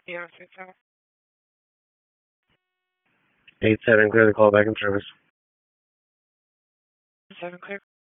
Yeah, 6-7. 8-7, clear the call back in service. 7 clear.